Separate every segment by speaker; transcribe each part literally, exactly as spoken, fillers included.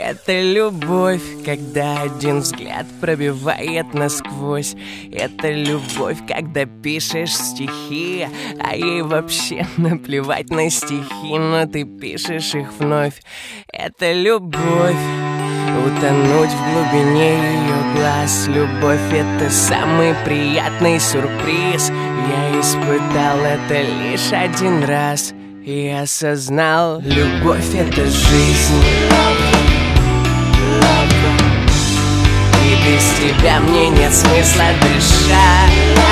Speaker 1: Это любовь, когда один взгляд пробивает насквозь. Это любовь, когда пишешь стихи, а ей вообще наплевать на стихи, но ты пишешь их вновь. Это любовь, утонуть в глубине ее глаз. Любовь — это самый приятный сюрприз. Я испытал это лишь один раз и осознал: любовь — это жизнь. И без тебя мне нет смысла дышать.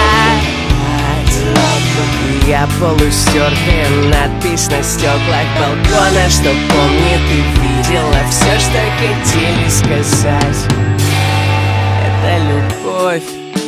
Speaker 1: Я полустертая надпись на стеклах балкона, что помнит и видела все, что хотели сказать. Это любовь.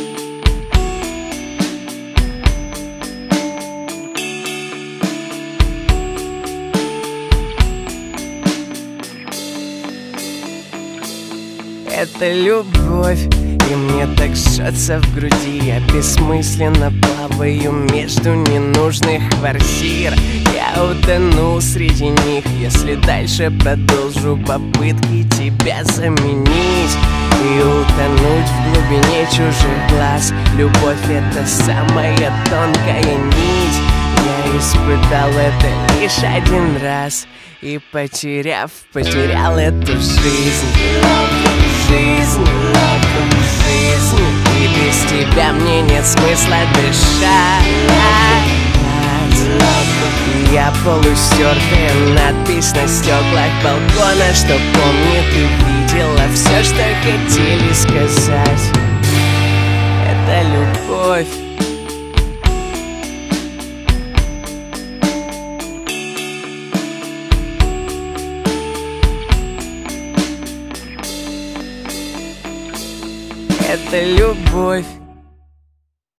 Speaker 1: Это любовь, и мне так жжется в груди. Я бессмысленно плаваю между ненужных квартир. Я утону среди них, если дальше продолжу попытки тебя заменить и утонуть в глубине чужих глаз. Любовь — это самая тонкая нить. Я испытал это лишь один раз и, потеряв, потерял эту жизнь. Жизнь, жизнь, и без тебя мне нет смысла дышать. Я полустертая надпись на стеклах балкона, что помнит и видела все, что хотели сказать. Это любовь. Это любовь.